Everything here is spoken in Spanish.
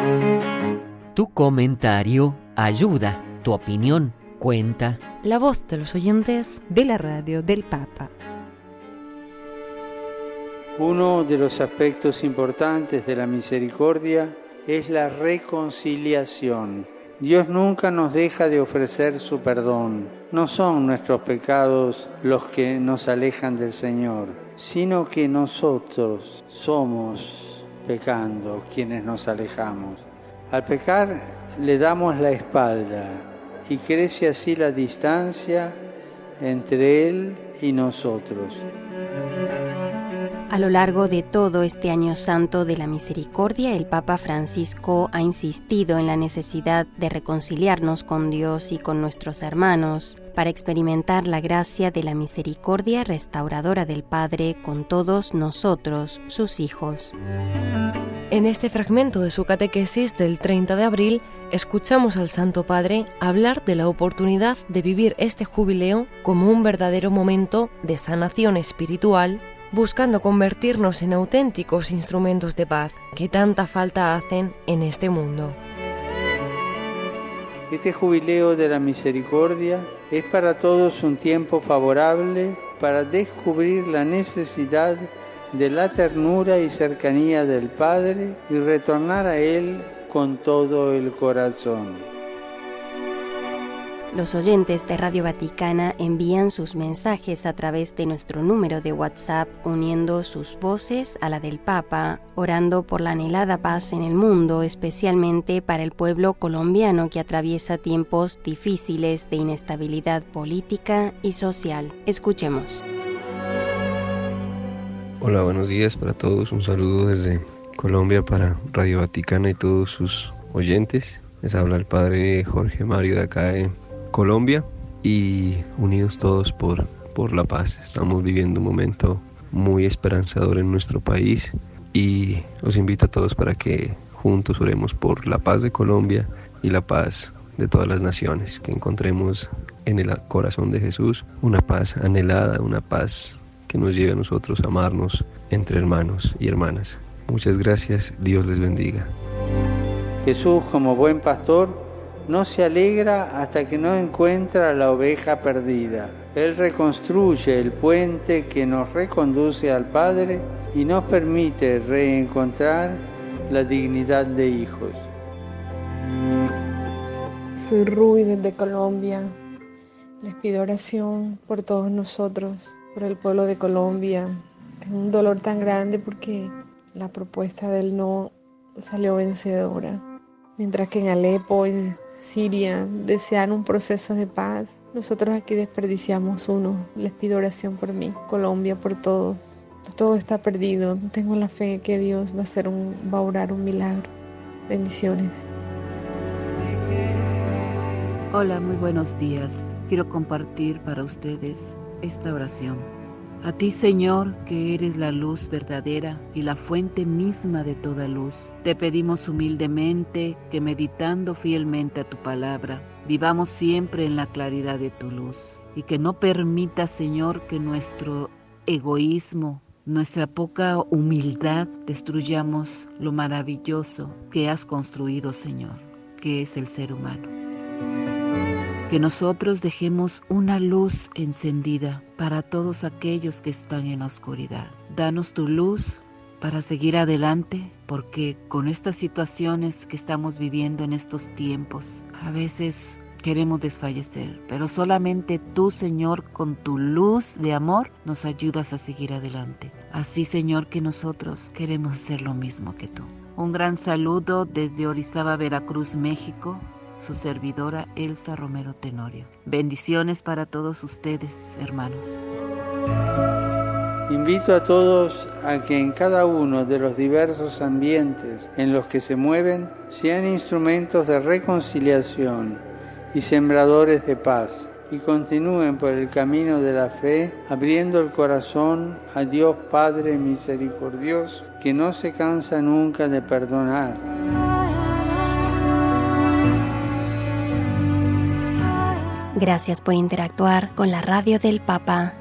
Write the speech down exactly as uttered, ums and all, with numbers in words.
Tu comentario ayuda, tu opinión cuenta. La voz de los oyentes de la radio del Papa. Uno de los aspectos importantes de la misericordia es la reconciliación. Dios nunca nos deja de ofrecer su perdón. No son nuestros pecados los que nos alejan del Señor, sino que nosotros somos, pecando, quienes nos alejamos. Al pecar le damos la espalda y crece así la distancia entre Él y nosotros. A lo largo de todo este año santo de la misericordia, el Papa Francisco ha insistido en la necesidad de reconciliarnos con Dios y con nuestros hermanos para experimentar la gracia de la misericordia restauradora del Padre con todos nosotros, sus hijos. En este fragmento de su catequesis del treinta de abril, escuchamos al Santo Padre hablar de la oportunidad de vivir este jubileo como un verdadero momento de sanación espiritual, buscando convertirnos en auténticos instrumentos de paz que tanta falta hacen en este mundo. Este jubileo de la misericordia es para todos un tiempo favorable para descubrir la necesidad de la ternura y cercanía del Padre y retornar a Él con todo el corazón. Los oyentes de Radio Vaticana envían sus mensajes a través de nuestro número de WhatsApp, uniendo sus voces a la del Papa, orando por la anhelada paz en el mundo, especialmente para el pueblo colombiano que atraviesa tiempos difíciles de inestabilidad política y social. Escuchemos. Hola, buenos días para todos. Un saludo desde Colombia para Radio Vaticana y todos sus oyentes. Les habla el padre Jorge Mario de acá de Colombia y unidos todos por, por la paz. Estamos viviendo un momento muy esperanzador en nuestro país y los invito a todos para que juntos oremos por la paz de Colombia y la paz de todas las naciones, que encontremos en el corazón de Jesús una paz anhelada, una paz que nos lleve a nosotros a amarnos entre hermanos y hermanas. Muchas gracias, Dios les bendiga. Jesús, como buen pastor, no se alegra hasta que no encuentra a la oveja perdida. Él reconstruye el puente que nos reconduce al Padre y nos permite reencontrar la dignidad de hijos. Soy Rui desde Colombia. Les pido oración por todos nosotros, por el pueblo de Colombia. Tengo un dolor tan grande porque la propuesta del no salió vencedora. Mientras que en Alepo y Siria desean un proceso de paz, nosotros aquí desperdiciamos uno. Les pido oración por mí, Colombia, por todos. Todo está perdido. Tengo la fe que Dios va a hacer un, va a obrar un milagro. Bendiciones. Hola, muy buenos días. Quiero compartir para ustedes esta oración. A ti, Señor, que eres la luz verdadera y la fuente misma de toda luz, te pedimos humildemente que, meditando fielmente a tu palabra, vivamos siempre en la claridad de tu luz y que no permita, Señor, que nuestro egoísmo, nuestra poca humildad, destruyamos lo maravilloso que has construido, Señor, que es el ser humano. Que nosotros dejemos una luz encendida para todos aquellos que están en la oscuridad. Danos tu luz para seguir adelante, porque con estas situaciones que estamos viviendo en estos tiempos, a veces queremos desfallecer, pero solamente tú, Señor, con tu luz de amor, nos ayudas a seguir adelante. Así, Señor, que nosotros queremos hacer lo mismo que tú. Un gran saludo desde Orizaba, Veracruz, México. Su servidora Elsa Romero Tenorio. Bendiciones para todos ustedes, hermanos. Invito a todos a que en cada uno de los diversos ambientes en los que se mueven sean instrumentos de reconciliación y sembradores de paz, y continúen por el camino de la fe, abriendo el corazón a Dios Padre misericordioso, que no se cansa nunca de perdonar. Gracias por interactuar con la Radio del Papa.